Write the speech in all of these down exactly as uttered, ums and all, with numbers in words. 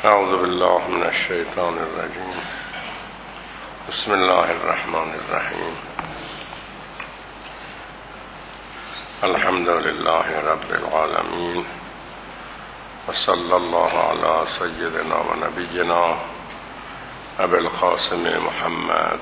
اعوذ بالله من الشیطان الرجیم. بسم الله الرحمن الرحیم. الحمد لله رب العالمین و صلی الله علی سیدنا و نبینا ابی القاسم محمد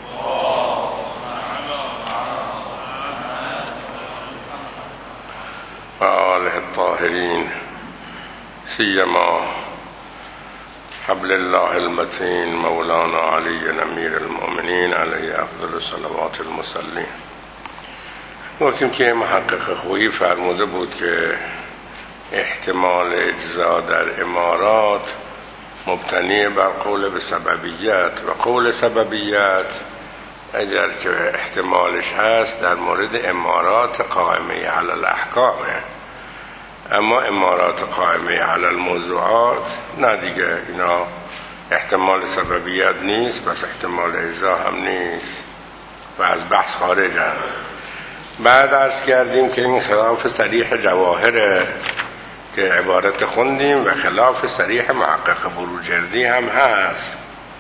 و آله الطاهرین، سیما حبل الله المتین مولانا علی امیر المؤمنین علیه افضل الصلوات المصلین. گفتیم که محقق خویی فرموده بود که احتمال اجزا در امارات مبتنی بر قول به سببیت و قول سببیت اگر که احتمالش هست در مورد امارات قائمه علی الاحکامه، اما امارات قائمه علی الموضوعات نه دیگه، اینا احتمال سببیت نیست، پس احتمال اجزا هم نیست و از بحث خارجن. بعد عرض کردیم که این خلاف صریح جواهره که عبارت خوندیم و خلاف صریح محقق بروجردی هم هست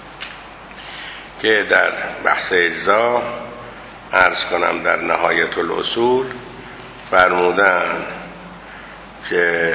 که در بحث اجزا عرض کنم در نهایت الاصول فرمودن که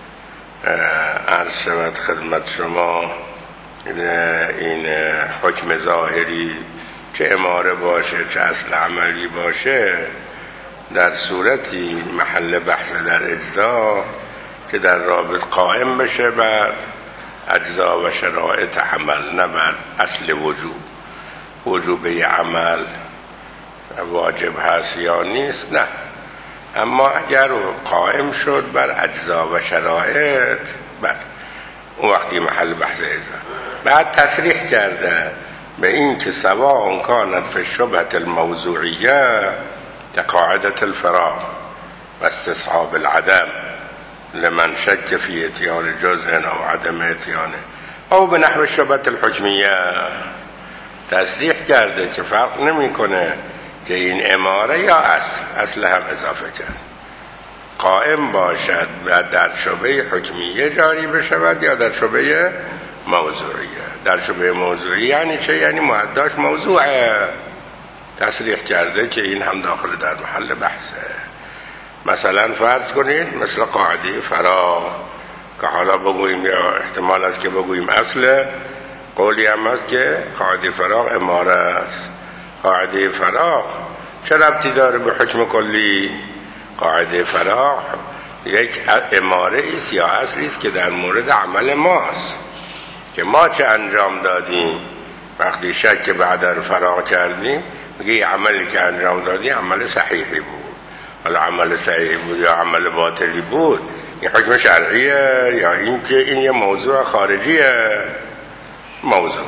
عرض شود خدمت شما این حکم ظاهری چه اماره باشه چه اصل عملی باشه در صورتی محل بحث در اجزا که در رابط قائم بشه بر اجزا و شرایط عمل، نه بر اصل وجوب. وجوبه عمل واجب هست یا نیست، نه، اما اگر قائم شد بر اجزا و شرایط بر اون وقتی محل بحث اجزا. بعد تصریح کرده به این که سواء کانت فی الشبهة الموضوعیه كقاعدة الفراغ و استصحاب العدم لمن شک فی اتیان جزء او عدم اتیانه او به نحو الشبهة الحکمیه. تصریح کرده که فرق نمیکنه که این اماره یا اصل اصل هم اضافه کرد قائم باشد و در شبهه حکمیه جاری بشود یا در شبهه موضوعیه. در شبهه موضوعیه یعنی چه؟ یعنی معداش موضوعه. تصریح کرده که این هم داخل در محل بحثه. مثلا فرض کنید مثل قاعده فراغ که حالا بگوییم یا احتمال است که بگوییم اصله، قولی هم است که قاعده فراغ اماره است. قاعده فراغ چه ربطی داره به حکم کلی؟ قاعده فراغ یک اماره ایست یا اصلی است که در مورد عمل ماست که ما چه انجام دادیم. وقتی شک بعد رو فراغ کردیم میگه عملی که انجام دادی عمل صحیحی بود، حالا عمل صحیحی بود یا عمل باطلی بود، این حکم شرعیه یا این که این یه موضوع خارجیه؟ موضوعه.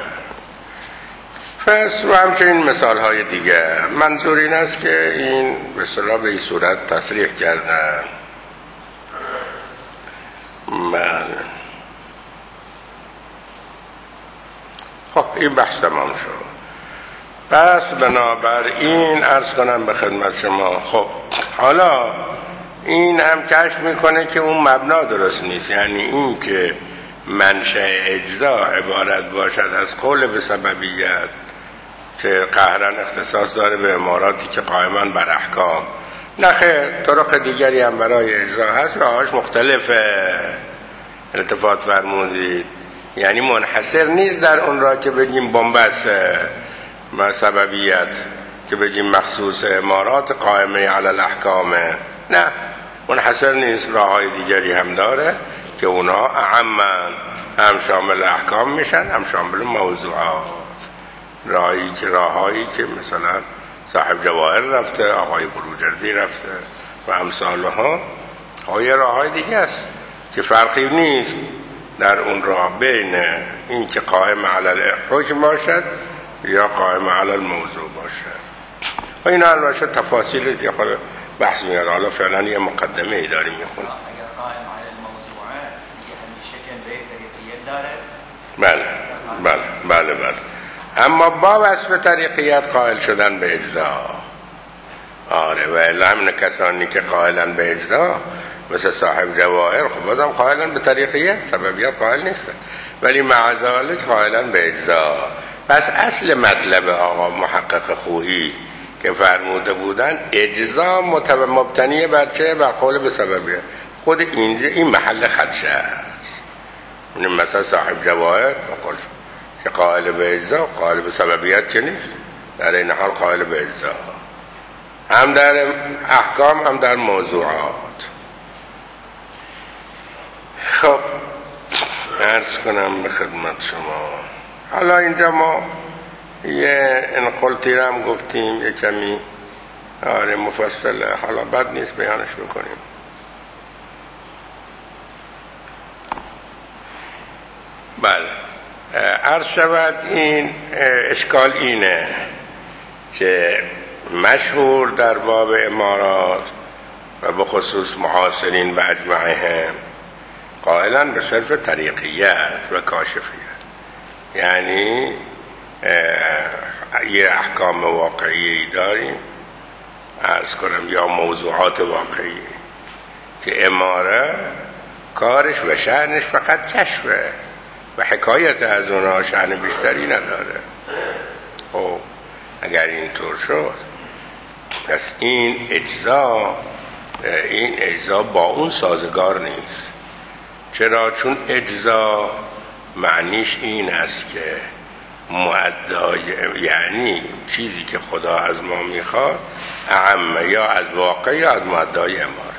پس و همچنین مثال های دیگه. منظور این است که این به اصطلاح به این صورت تصریح کردن. من خب این بحث تمام شد. پس بنابراین عرض کنم به خدمت شما، خب حالا این هم کشف میکنه که اون مبنا درست نیست، یعنی این که منشأ اجزا عبارت باشد از قول به سببیت که قهرن اختصاص داره به اماراتی که قائمان بر احکام. نه خیر، طرق دیگری هم برای اجزا هست، راهاش مختلفه. التفات فرمودید، یعنی منحصر نیست در اون راه که بگیم بنبست و سببیت که بگیم مخصوص امارات قائمه علی الاحکامه، نه، منحصر نیست، راههای دیگری هم داره که اونا اعمن، هم شامل احکام میشن هم شامل موضوعات. راهی که راههایی که مثلا صاحب جواهر رفته، آقای بروجردی رفته و امثالها، آیا راههای دیگه است که فرقی نیست در اون راه بین این که قائم علی الحکم باشد یا قائم علی الموضوع باشد. و این البته تفاصیل دیگه خود بحث میاد. حالا فعلا یه مقدمه ای داریم میخونیم. اگر قائم علی الموضوع دیگه همیشه جنبه طریقیت داره. بله بله بله بله اما با وصف طریقیت قائل شدن به اجزا. آره، و الا همین کسانی که قائلن به اجزا مثل صاحب جواهر خب بازم قائلا به طریقیت، سببیت قائل نیستن، ولی مع ذلک قائلا به اجزا. پس اصل مطلب آقا محقق خویی که فرموده بودن اجزا مبتنی بر چه؟ بر قول به سببیت. خود اینجا این محل خدشه است. مثلا صاحب جواهر بقول که قائل به اجزا، قائل به سببیت که نیست، در این حال قائل به اجزا، هم در احکام هم در موضوعات. خب عرض کنم به خدمت شما، حالا اینجا ما یه انقلتی رو هم گفتیم، یه کمی آره مفصله، حالا بد نیست بیانش بکنیم. بله عرض شود این اشکال اینه که مشهور در باب امارات و بخصوص معاصرین و اجمعهم قائلا به صرف طریقیت و کاشفیت، یعنی یه احکام واقعی داریم عرض کنم یا موضوعات واقعی که اماره کارش و شأنش فقط کشفه و حکایت از اونها شأن بیشتری نداره. خب اگر اینطور شد پس این اجزا این اجزا با اون سازگار نیست. چرا؟ چون اجزا معنیش این است که مؤدای، یعنی چیزی که خدا از ما میخواد اعم یا از واقع یا از مؤدای اماره.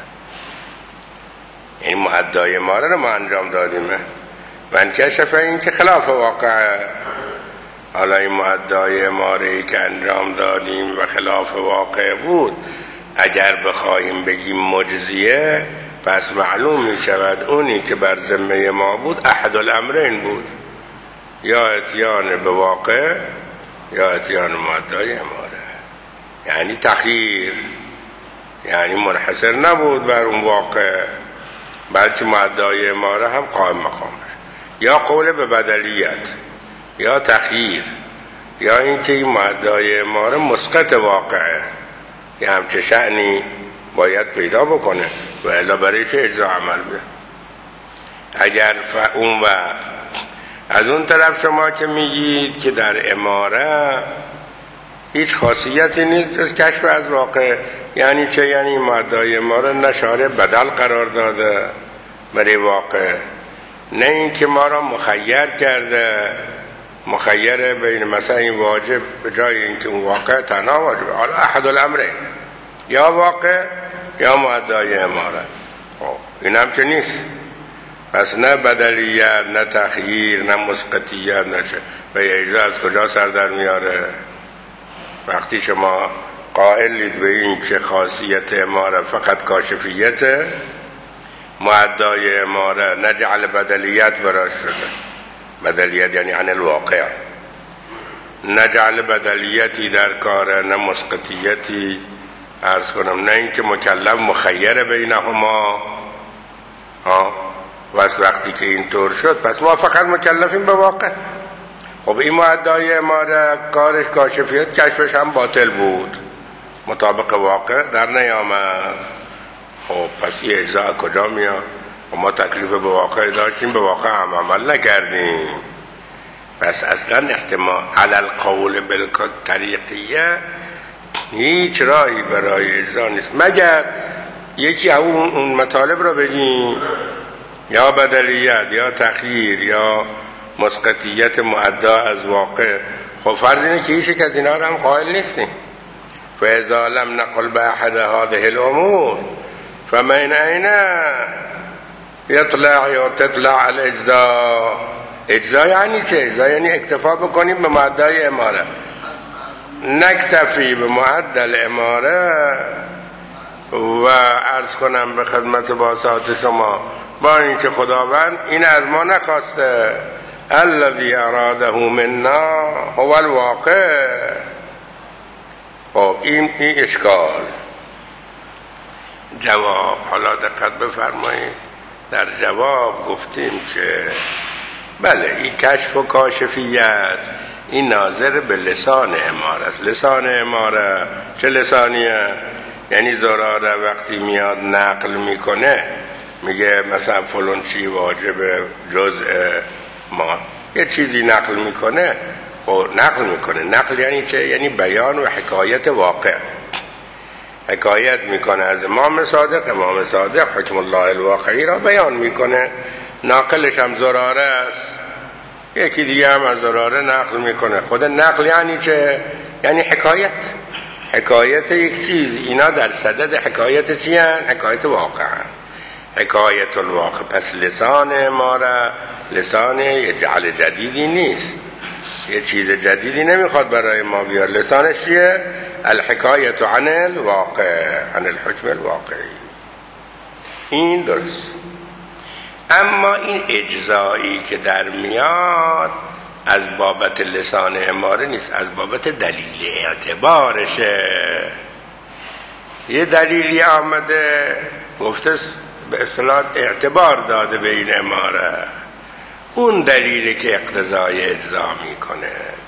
این مؤدای اماره رو ما انجام دادیمه، من کشف این که خلاف واقع. حالا این مؤدای اماره‌ای که انجام دادیم و خلاف واقع بود، اگر بخواهیم بگیم مجزیه، پس معلوم می شود اونی که بر ذمه ما بود احد الامرین بود، یا اتیان به واقع یا اتیان مؤدای اماره، یعنی تخییر، یعنی منحصر نبود بر اون واقع، بلکه مؤدای اماره هم قائم مقامش، یا قول به بدلیت یا تخییر، یا اینکه این مؤدای اماره مسقط واقعه، یه همچه شأنی باید پیدا بکنه و الا برای چه اجزا عمل به. اگر اون وقت از اون طرف شما که میگید که در اماره هیچ خاصیتی نیست جز کشف از واقع، یعنی چه؟ یعنی مؤدای اماره نه شارع بدل قرار داده برای واقع، نه این که ما را مخیر کرده، مخیر بین مثلا این واجب به جای اینکه اون واقع تنها واجبه، حالا احد الامرین یا واقع یا مؤدای اماره. خب این هم که نیست. پس نه بدلیت نه تخییر نه مسقطیت نه چه، و اجزا از کجا سر در میاره؟ وقتی شما قائلید به این که خاصیت اماره فقط کاشفیته، مؤدای اماره نجعل بدلیت براش شده، بدلیت یعنی عن الواقع، نجعل بدلیتی در کار، نه مسقطیتی عرض کنم، نه اینکه مکلف مخیر بینهما. ها واسه وقتی که اینطور شد پس ما فقط مکلفیم به واقع. خب این مؤدای اماره کارش کاشفیت، کشفش هم باطل بود، مطابق واقع در نیامد. خب پس این اجزا کجا میاد؟ ما تکلیف به واقع داشتیم، به واقع هم عمل نکردیم. پس اصلا احتمال علی القول بالطریقیه هیچ راهی برای اجزا نیست، مگر یکی اون اون مطالب رو بگیم، یا بدلیت یا تخییر یا مسقطیت مؤدا از واقع. خب فرض اینه که هیچ یک از اینا رو هم قائل نیستیم. فاذا لم نقل باحد هذه الامور فمن اين يطلع یا تطلع الاجزاء. اجزا یعنی چه؟ اجزا یعنی اکتفا بکنیم به مؤدای اماره، نکتفی به معدل اماره. و عرض کنم به خدمت باسات شما، با اینکه خداوند این از ما نخواسته، الذی اراده منا هو الواقع. خب این این اشکال. جواب، حالا دقت بفرمایید، در جواب گفتیم که بله این کشف و کاشفیت این ناظر به لسان اماره است. لسان اماره چه لسانیه؟ یعنی زراره وقتی میاد نقل میکنه میگه مثلا فلان چی واجب جزء ما، یه چیزی نقل میکنه، خب نقل میکنه. نقل یعنی چه؟ یعنی بیان و حکایت واقع. حکایت میکنه از امام صادق، امام صادق حکم الله الواقعی را بیان میکنه. ناقلش هم زراره است، یکی دیگه هم از زراره نقل میکنه. خود نقل یعنی چه؟ یعنی حکایت، حکایت یک چیز. اینا در صدد حکایت چی هن؟ حکایت واقع هن. حکایت الواقع. پس لسان ما را لسان یه جعل جدیدی نیست، یه چیز جدیدی نمیخواد برای ما بیار. لسانش چیه؟ الحکایت عن الواقع، عن الحکم الواقعی. این درست. اما این اجزایی که در میاد از بابت لسان اماره نیست، از بابت دلیل اعتبارشه. یه دلیلی آمده گفته به اصطلاح اعتبار داده به این اماره، اون دلیلی که اقتضای اجزا میکنه.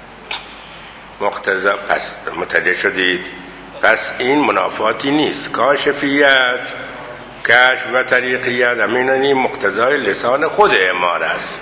مقتضا پس متوجه شدید؟ پس این منافاتی نیست. کاشفیت، کشف و طریقیت همین مقتضای لسان خود اماره است.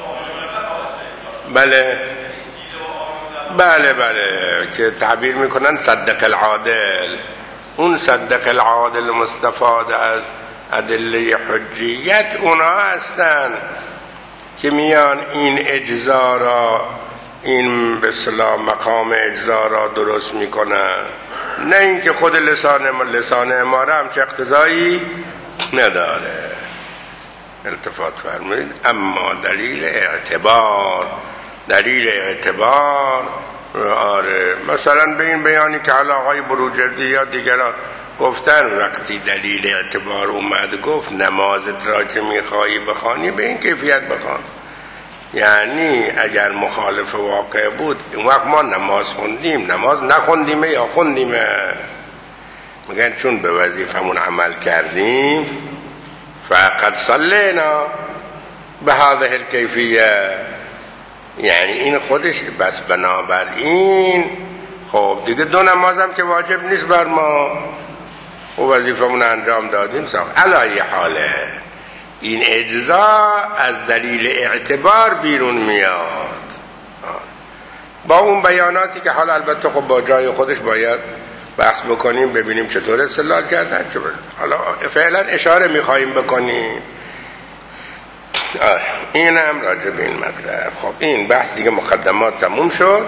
بله بله بله که تعبیر میکنن صدق العادل. اون صدق العادل مستفاد از ادله حجیت اونا هستن که میان این اجزا را، این به اصطلاح مقام اجزا را درست میکنن، نه اینکه خود لسان لسان اماره هم چه اقتضایی نداره. التفات فرمایید. اما دلیل اعتبار، دلیل اعتبار آره، مثلا به این بیانی که حالا آقای بروجردی یا دیگران گفتن، وقتی دلیل اعتبار اومد گفت نمازت را که میخوایی بخوانی به این کیفیت بخوان. یعنی اگر مخالف واقع بود اون وقت ما نماز خوندیم، نماز نخوندیم یا خوندیم. میگن چون به وظیفمون عمل کردیم فقط صلینا به هذه الکیفیه، یعنی این خودش بس. بنابراین خب دیگه دو نمازم که واجب نیست بر ما و وظیفمون انجام دادیم ساخت. علای حاله این اجزا از دلیل اعتبار بیرون میاد با اون بیاناتی که حالا البته خب با جای خودش باید بحث بکنیم ببینیم چطور استدلال کردن. حالا فعلا اشاره میخواییم بکنیم. آره این هم راجع به این مطلب. خب این بحث دیگه مقدمات تموم شد.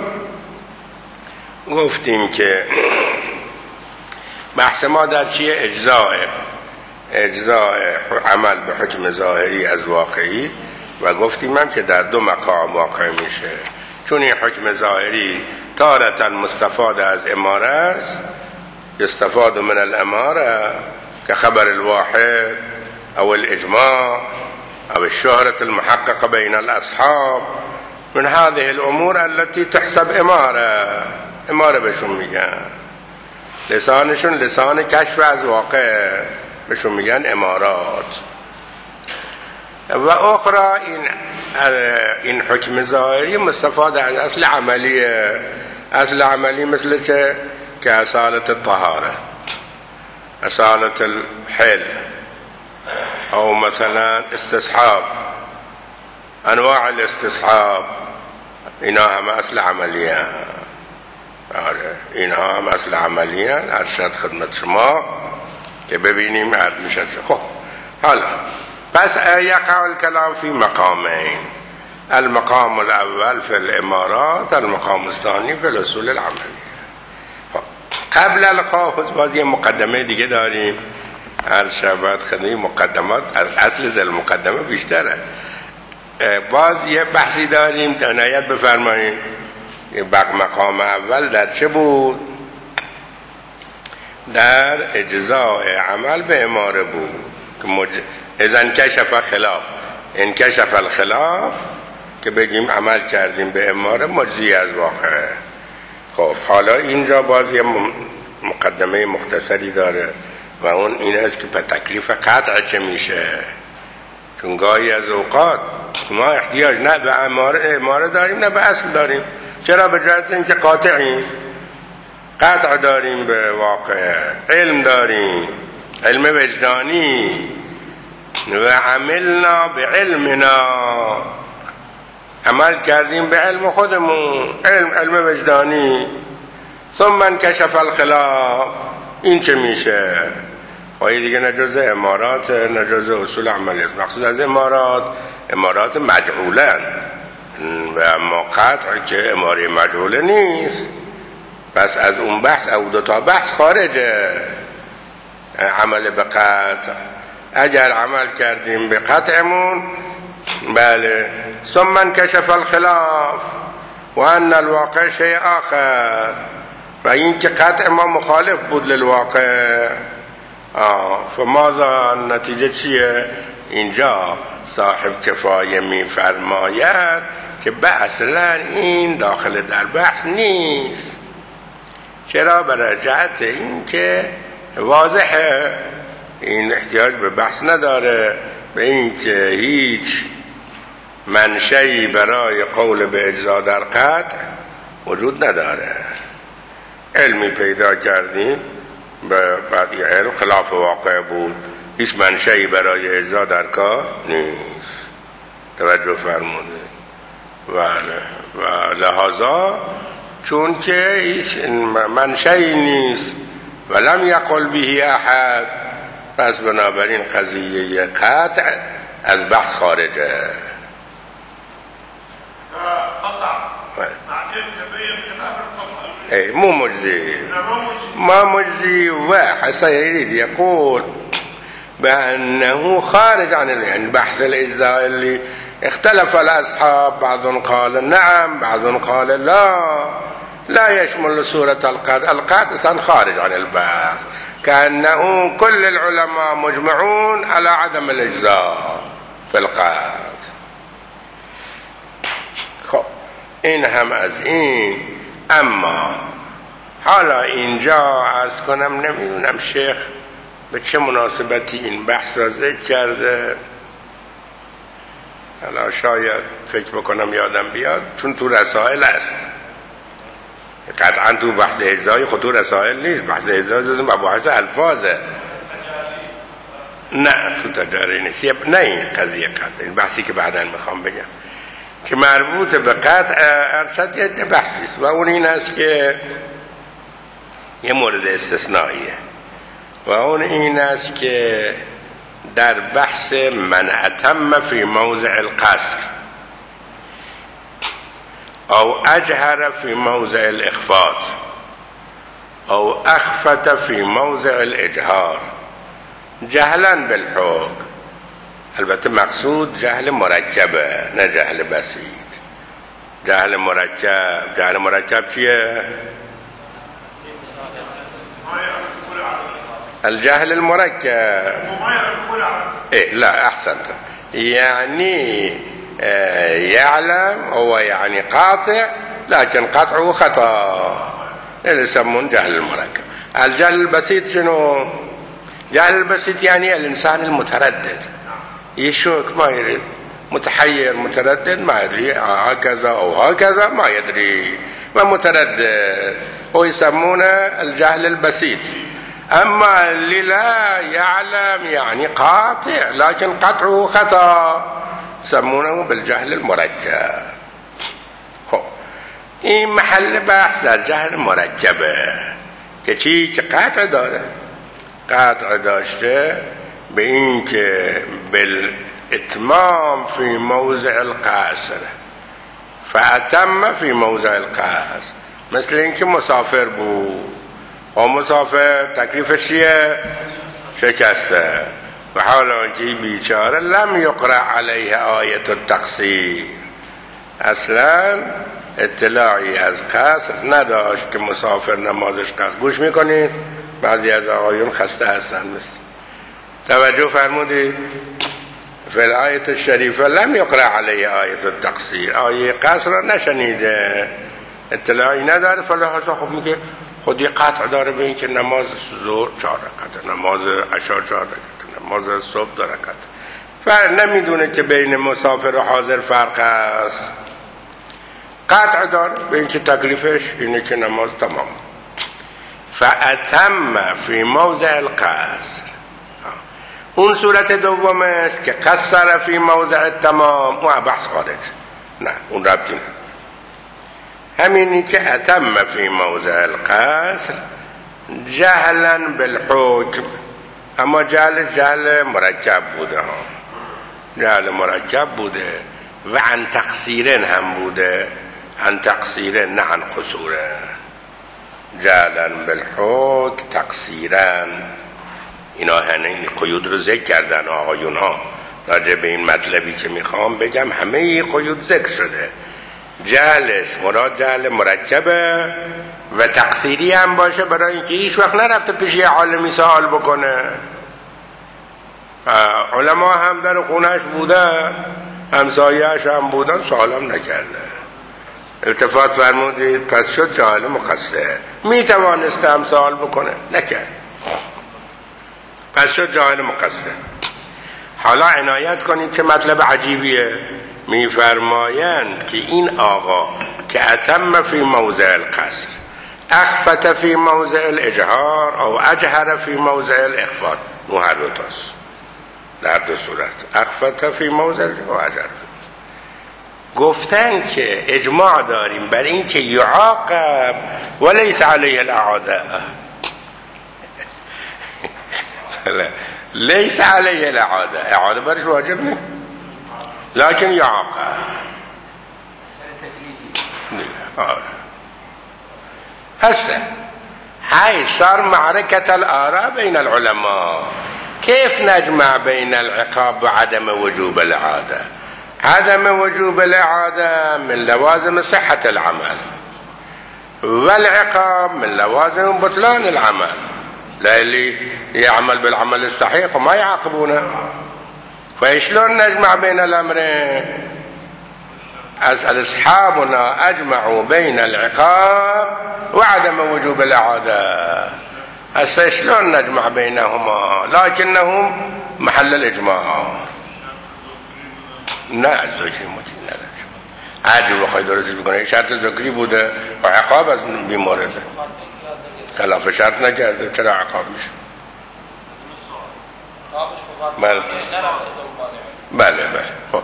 گفتیم که بحث ما در چیه؟ اجزاء اجزاء عمل به حکم ظاهری از واقعی، و گفتیم هم که در دو مقام واقع میشه. چون این حکم ظاهری تارة مستفاد از اماره است، یستفاد من الاماره که خبر الواحد او الاجماع او الشهرة المحققة بين الاصحاب من هذه الامور التي تحسب اماره. اماره بهشون میگن، لسانشون لسان کشف از واقع، بهشون میگن امارات. و اخرى این این حکم ظاهری مستفاد از اصل عملیه. اصل عملی مثل چه؟ که اصالت الطهاره، اصالت الحل، او مثلا استصحاب، انواع الاستصحاب، اینا هم اصل عملیه. آره اینها هم اصل عملیه. ارشد خدمت شما که ببینیم عرض میشه. خب حالا پس یقع الكلام فی مقامین، المقام الاول فی الامارات، المقام الثانی فی الاصول العملیه. قبل الخاص باز یه مقدمه دیگه داریم. هر شبت خدمت مقدمات از اصل زل مقدمه بیشتره. باز یه بحثی داریم عنایت بفرمایید. بق مقام اول در چه بود؟ در اجزاء عمل به اماره بود که مج... اذن کشف خلاف، ان کشف الخلاف که بگیم عمل کردیم به اماره مجزی از واقعه. خب حالا اینجا باز یه مقدمه مختصری داره و اون این است که به تکلیف قطع چه میشه. چون گاهی از اوقات ما احتیاج نه به اماره, اماره داریم نه به اصل داریم. چرا؟ به جهت اینکه قاطعیم، قطع داریم به واقع، علم داریم، علم وجدانی. و عملنا بعلمنا، عمل کردیم به علم خودمون، علم علم وجدانی. ثم انکشف الخلاف، این چه میشه؟ خواهی دیگه نجاز امارات، نجاز اصول عملی است. مقصود از امارات امارات مجعولن و اما قطع که اماره مجعوله نیست. پس از اون بحث او دو تا بحث خارجه. عمل به قطع، اگر عمل کردیم به قطعمون بله. ثم انکشف الخلاف و ان الواقع شیء آخر، و این که قطع ما مخالف بود للواقع. آه فماذا، نتیجه چیه؟ اینجا صاحب کفایه می فرماید که اصلا این داخل در بحث نیست. چرا؟ برای جهت این که واضحه، این احتیاج به بحث نداره، به این که هیچ منشئی برای قول به اجزا در قطع وجود نداره. علمی پیدا کردیم بعد این علم خلاف واقع بود، هیچ منشئی برای اجزا در کار نیست. توجه فرموده. و لحاظا چون که هیچ منشئی نیست و لم یقل به احد، پس بنابراین قضیه قطع از بحث خارجه. قطع بعدين تبين خلاف القطع. اي مو مجزي، ما مجزي. وحسن يريد يقول بأنه خارج عن البحث الإجزاء اللي اختلف الأصحاب، بعض قال نعم بعض قال لا، لا يشمل سورة القطع. القطع خارج عن البحث، كأنه كل العلماء مجمعون على عدم الإجزاء في القطع. خب این هم از این. اما حالا اینجا از کنم نمیدونم شیخ به چه مناسبتی این بحث را ذکر کرده، حالا شاید فکر بکنم یادم بیاد، چون تو رسائل است. قطعا تو بحث اجزای خود تو رسائل نیست، بحث اجزای جز مباحث الفاظه. نه تو تجاری نیست، نه این قضیه قطع، این بحثی که بعدا میخوام بگم که مربوط به قطع ارشد یه بحثی است و اون این است که یه مورد استثنائیه و اون این است که در بحث من اتم فی موضع القصر او اجهر فی موضع الاخفاض او اخفت فی موضع الاجهار جهلا بالحکم. البته مقصود جهل مرکبه نه جهل بسیط. جهل مرکب، جهل مرکب چیه؟ الجهل المركب. إيه لا أحسنت، يعني يعلم هو يعني قاطع لكن قطعه خطأ، اللي يسمون جهل المركب. الجهل البسيط شنو؟ جهل البسيط يعني الإنسان المتردد يشك ما يدري، متحير متردد ما يدري هكذا أو هكذا ما يدري ما متردد، هو يسمونه الجهل البسيط. أما اللي لا يعلم يعني قاطع لكن قطعه خطأ يسمونه بالجهل المركب. خب این محل بحث در جهل مرکبه که چی؟ که قطع داره، قطع داشته به این که بالاتمام فی موضع القصر فاتم فی موضع القصر. مثل این که مسافر بود و مسافر تکلیفش چیه؟ شکسته و حالا که بیچاره لم یقرأ علیه آیت التقصیر، اصلا اطلاعی از قصر نداشت که مسافر نمازش قصر. گوش میکنید بعضی از آقایون خسته هستن مثل توجه فرمودید فی الآیت الشریفه لم یقرأ علیه آیت التقصیر، آیه قصر را نشنیده، اطلاعی نداره، فلحاظا خب میگه خودی قطع داره به این که نماز ظهر چهار رکعت، نماز عشا چهار رکعت، نماز صبح دو رکعت. فرق نمیدونه که بین مسافر و حاضر فرق است. قطع داره به این که تکلیفش اینه که نماز تمام. فاتم فی موضع القصر اون صورت دومش که قصر فی موضع تمام، اون بحث خارج، نه اون ربطی نداره. همینی که اتم فی موضع القصر جهلا بالحکم، اما جهل جهل مرکب بوده ها، جهل مرکب بوده و عن تقصیرن هم بوده، عن تقصیرن نه عن قصوره، جهلا بالحکم تقصیرن. اینا همین قیود رو ذکر کردن آقایون ها راجع به این مطلبی که میخوام بگم، همه قیود ذکر شده. جهلش مراد جهل مرکبه و تقصیری هم باشه، برای اینکه هیچ وقت نرفته پیش یه عالمی سوال بکنه. علما هم در خونهش بوده، همسایه‌اش هم بودن، سوالم نکرده. التفات فرمودید پس شد جاهل مقصر، میتوانسته هم سوال بکنه، نکرد، پس شد جاهل مقصر. حالا عنایت کنید چه مطلب عجیبیه. میفرمایند که این آقا که اتم فی موضع القصر اخفت فی موضع الاجهار او اجهر فی موضع الاخفات، نو هر دو تاست، در دو صورت اخفت فی موضع و اجهر. گفتن که اجماع داریم بر این که یعاقب ولیس علیه الاعاده، لیس علیه الاعاده، اعاده برش واجب نه، لكن يعاقب. هسه هاي صار معركة الآراء بين العلماء، كيف نجمع بين العقاب وعدم وجوب الإعادة؟ عدم وجوب الإعادة من لوازم صحة العمل، والعقاب من لوازم بطلان العمل، لا اللي يعمل بالعمل الصحيح وما يعاقبونه. فشلون نجمع بين الأمرين؟ أسأل أصحابنا أجمعوا بين العقاب وعدم وجوب الإعادة، هسه شلون نجمع بينهما؟ لكنهم محل الإجماع. نه از ذکری مطلق نداشت، هرچی بخوای درستش بکنه شرط ذکری بوده و عقاب از بیمارده، خلاف شرط نکرده، چرا عقاب میشه؟ بله بله بله. خب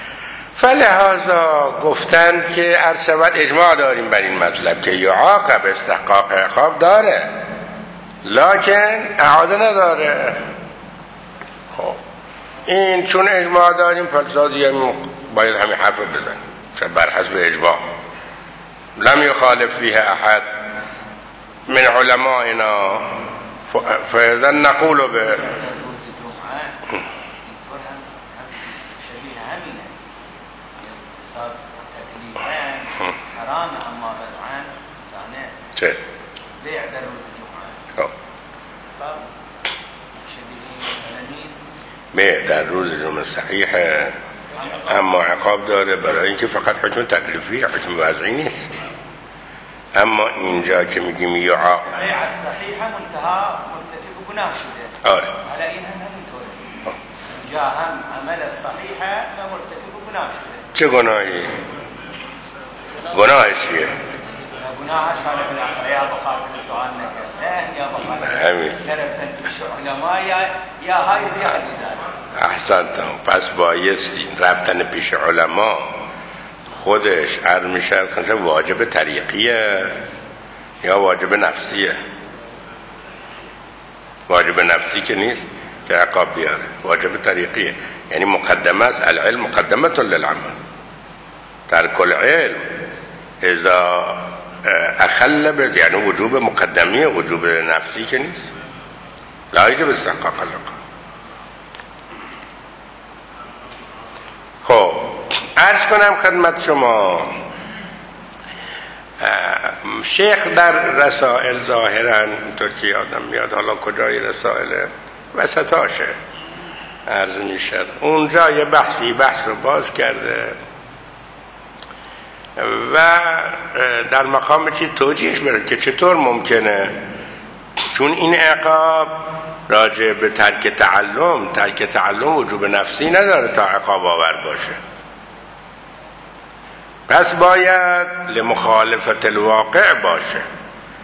فلهذا گفتن که هر شود اجماع داریم بر این مطلب که یعاقب استحقاق عقاب داره لکن اعاده نداره. خب این چون اجماع داریم فلسادی هم باید همین حرف رو بزنیم چون بر حسب اجماع لم یخالف فیه احد من علمائنا، فاذا نقول به حرام اما وضعا يعني چه؟ بيع در روز جمعه. شبیه مثلا نیست. بيع در روز جمعه صحیحه اما عقاب داره، برای اینکه فقط حکم تکلیفی، حکم وضعی نیست. اما اینجا که میگیم یعاق بيع الصحیحه منتها مرتکب گناه شده. آره. حالا این هم همینطوره. جا هم عمل الصحیحه و مرتکب گناه شده. چه گناهی؟ گناهش چیه؟ گناهش حالا بالاخره یا بخاطر سوال نکرده یا بخاطر گرفتن پیش علما یا یا های زیادی داره. احسنتم. پس بایستی رفتن پیش علما خودش عرض میشه واجب طریقیه یا واجب نفسیه؟ واجب نفسی که نیست که عقاب بیاره، واجب طریقیه، یعنی مقدمه است. العلم مقدمه للعمل، ترک العلم اذا اخل به یعنی وجوب مقدمی، وجوب نفسی که نیست، لا یجب استحقاق العقاب. خب عرض کنم خدمت شما، شیخ در رسائل ظاهرا اینطور که یادم میاد، حالا کجای رسائل وسطاشه عرض میشد، اونجا یه بحثی بحث رو باز کرده و در مقام چی توجیهش برد که چطور ممکنه، چون این عقاب راجع به ترک تعلم، ترک تعلم وجوب نفسی نداره تا عقاب آور باشه، پس باید لمخالفت الواقع باشه،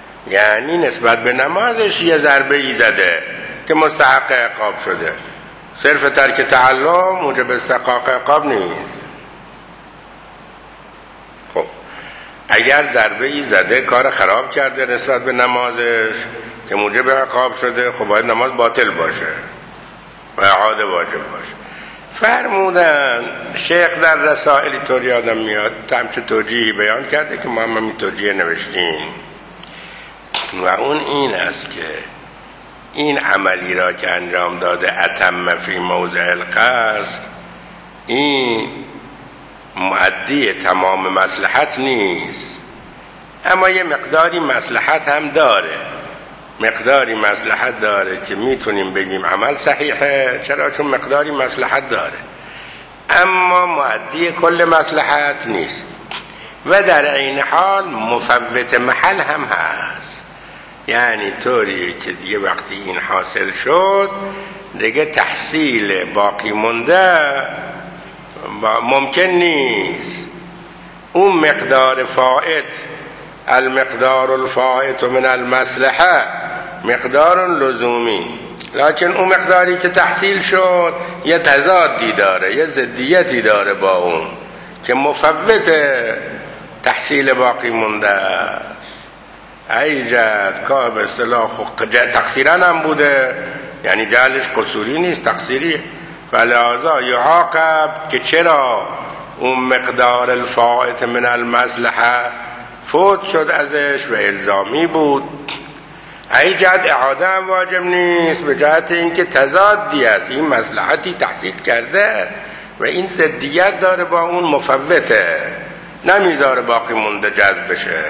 یعنی نسبت به نمازش یه ضربه ای زده که مستحق عقاب شده، صرف ترک تعلم موجب استحقاق عقاب نیست. خب اگر ضربه ای زده کار خراب کرده نسبت به نمازش که موجب عقاب شده، خب باید نماز باطل باشه و اعاده واجب باشه. فرمودن شیخ در رسائل طور یادم میاد همچه توجیهی بیان کرده که ما هم این توجیه نوشتیم و اون این است که این عملی را که انجام داده اتم فی موضع القصد، این مؤدی تمام مصلحت نیست، اما یه مقداری مصلحت هم داره. مقداری مصلحت داره که میتونیم بگیم عمل صحیحه. چرا؟ چون مقداری مصلحت داره، اما مؤدی کل مصلحت نیست و در عین حال مفوت محل هم هست. یعنی طوری که دیگه وقتی این حاصل شد دیگه تحصیل باقی مونده ممکن نیست. اون مقدار فائت، المقدار الفائت من المصلحه مقدار لزومی، لکن اون مقداری که تحصیل شد یه تضادی داره، یه ضدیتی داره با اون که مفوت تحصیل باقی مونده است. ایجاد که به اصطلاح تقصیرا هم بوده، یعنی جهلش قصوری نیست، تقصیریه. فلذا یعاقب که چرا اون مقدار الفائت من المصلحه فوت شد ازش و الزامی بود. ای جهت اعاده هم واجب نیست، به جهت اینکه تضادی است، این مصلحتی تحصیل کرده و این ضدیت داره با اون مفوته، نمیذاره باقی مونده جذب بشه.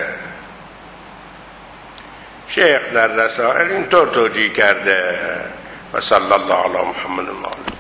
شیخ در رسائل اینطور توجیه کرده و صلی الله علی محمد و آله.